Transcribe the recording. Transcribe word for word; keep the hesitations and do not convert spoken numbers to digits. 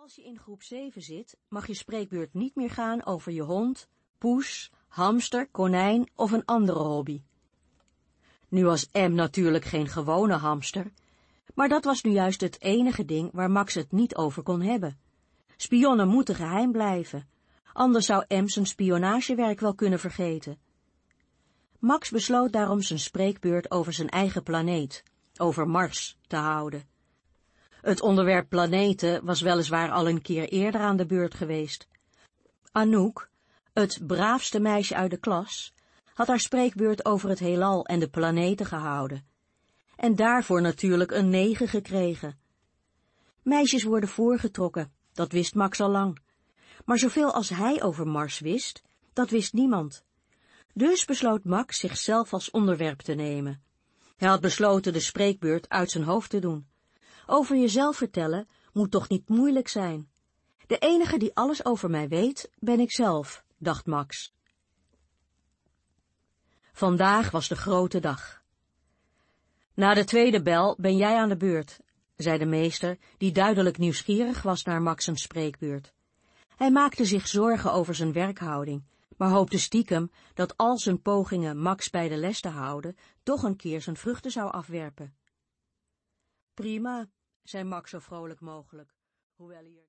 Als je in groep zeven zit, mag je spreekbeurt niet meer gaan over je hond, poes, hamster, konijn of een andere hobby. Nu was M natuurlijk geen gewone hamster, maar dat was nu juist het enige ding waar Max het niet over kon hebben. Spionnen moeten geheim blijven, anders zou M zijn spionagewerk wel kunnen vergeten. Max besloot daarom zijn spreekbeurt over zijn eigen planeet, over Mars, te houden. Het onderwerp planeten was weliswaar al een keer eerder aan de beurt geweest. Anouk, het braafste meisje uit de klas, had haar spreekbeurt over het heelal en de planeten gehouden. En daarvoor natuurlijk een negen gekregen. Meisjes worden voorgetrokken, dat wist Max al lang. Maar zoveel als hij over Mars wist, dat wist niemand. Dus besloot Max zichzelf als onderwerp te nemen. Hij had besloten de spreekbeurt uit zijn hoofd te doen. Over jezelf vertellen moet toch niet moeilijk zijn. De enige die alles over mij weet, ben ik zelf, dacht Max. Vandaag was de grote dag. Na de tweede bel ben jij aan de beurt, zei de meester, die duidelijk nieuwsgierig was naar Max' spreekbeurt. Hij maakte zich zorgen over zijn werkhouding, maar hoopte stiekem dat al zijn pogingen Max bij de les te houden toch een keer zijn vruchten zou afwerpen. Prima, zei Max zo vrolijk mogelijk, hoewel hij er